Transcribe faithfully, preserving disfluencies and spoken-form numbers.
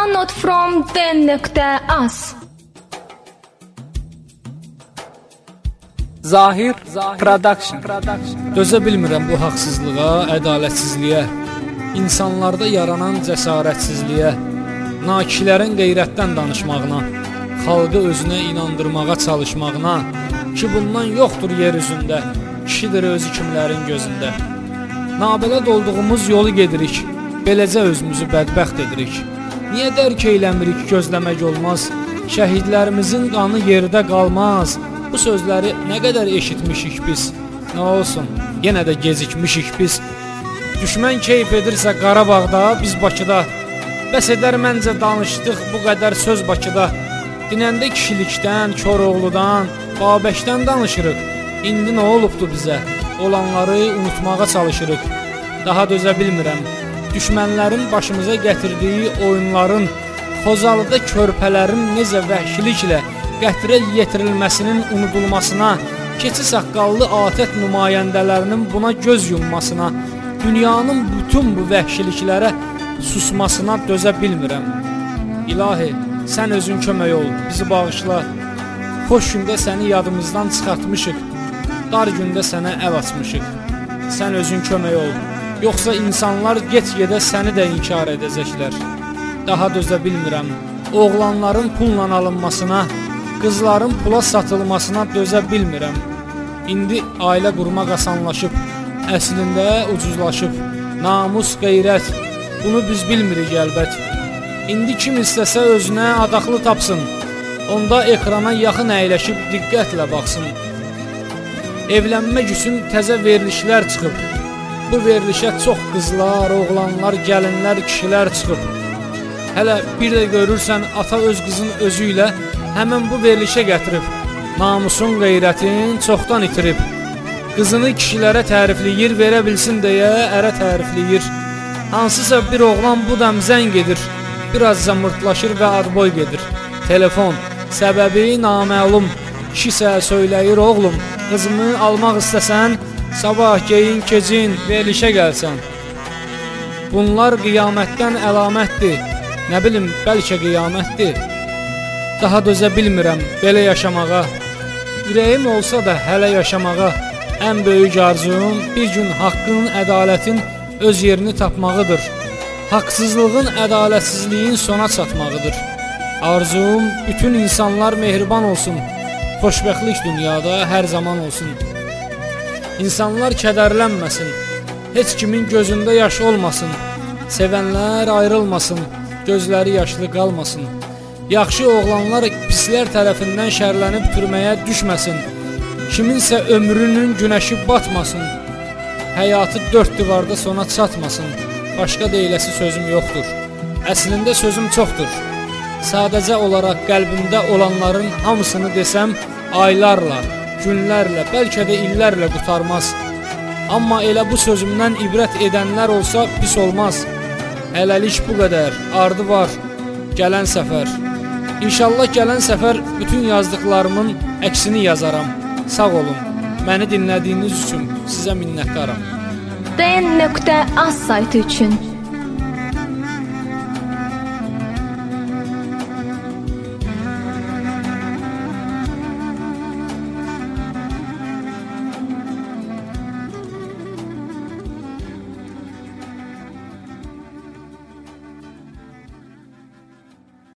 Download from den nöqtə az. Zahir Production. Dözə bilmirəm bu haqsızlığa, ədalətsizliyə, insanlarda yaranan cəsarətsizliyə, nakişilərin qeyrətdən danışmağına, xalqı özünə inandırmağa çalışmağına, ki bundan yoxdur yer üzündə, kişidir özü kimlərin gözündə. Nabələd olduğumuz yolu gedirik, beləcə özümüzü bədbəxt edirik. Niyə dərk eyləmirik, gözləmək olmaz, şəhidlərimizin qanı yerdə qalmaz. Bu sözləri nə qədər eşitmişik biz, nə olsun, yenə də gecikmişik biz. Düşmən keyf edirsə Qarabağda, biz Bakıda, bəs edər məncə danışdıq bu qədər söz Bakıda. Dinəndə kişilikdən, Koroğludan, Babəkdən danışırıq. İndi nə olubdu bizə, olanları unutmağa çalışırıq. Daha dözə bilmirəm, düşmənlərin başımıza gətirdiyi oyunların, Xozalıda körpələrin necə vəhşiliklə qətrə yetirilməsinin unudulmasına, keçi saqqallı ATƏT nümayəndələrinin buna göz yummasına, dünyanın bütün bu vəhşiliklərə susmasına dözə bilmirəm. İlahi, sən özün kömək ol, bizi bağışla. Xoş gündə səni yadımızdan çıxartmışıq, dar gündə sənə əl açmışıq. Sən özün kömək ol, yoxsa insanlar get-gedə səni də inkar edəcəklər. Daha dözə bilmirəm, oğlanların pulla alınmasına, qızların pula satılmasına dözə bilmirəm. İndi ailə qurmaq asanlaşıb, əslində ucuzlaşıb, namus, qeyrət, bunu biz bilmirik əlbət. İndi kim istəsə özünə adaqlı tapsın, onda ekrana yaxın əyləşib diqqətlə baxsın. Evlənmək üçün təzə verilişlər çıxıb, bu verilişə çox qızlar, oğlanlar, gəlinlər, kişilər çıxıb. Hələ bir də görürsən, ata öz qızın özü ilə həmən bu verilişə gətirib, namusun, qeyrətin çoxdan itirib. Qızını kişilərə tərifləyir, verə bilsin deyə ərə tərifləyir. Hansısa bir oğlan bu dəm zəng edir, biraz zamırtlaşır və adboy gedir. Telefon, səbəbi naməlum, kişisə söyləyir oğlum, qızımı almaq istəsən, sabah geyin, keçin, verilişə gəlsən. Bunlar qiyamətdən əlamətdir, nə bilim, bəlkə qiyamətdir. Daha dözə bilmirəm belə yaşamağa, ürəyim olsa da hələ yaşamağa. Ən böyük arzum bir gün haqqın, ədalətin öz yerini tapmağıdır. Haqsızlığın, ədalətsizliyin sona çatmağıdır. Arzum bütün insanlar mehriban olsun, xoşbəxtlik dünyada hər zaman olsun. İnsanlar kədərlənməsin, heç kimin gözündə yaş olmasın, sevənlər ayrılmasın, gözləri yaşlı qalmasın. Yaxşı oğlanlar pislər tərəfindən şərlənib türməyə düşməsin, kiminsə ömrünün günəşi batmasın, həyatı dörd divarda sona çatmasın. Başqa deyiləsi sözüm yoxdur, əslində sözüm çoxdur. Sadəcə olaraq qəlbimdə olanların hamısını desəm, aylarla, günlərlə, bəlkə də illərlə qutarmaz. Amma elə bu sözümdən ibrət edənlər olsa pis olmaz. Hələlik bu qədər, ardı var, gələn səfər. İnşallah gələn səfər bütün yazdıqlarımın əksini yazaram. Sağ olun, məni dinlədiyiniz üçün sizə minnətdaram. den nöqtə az saytı üçün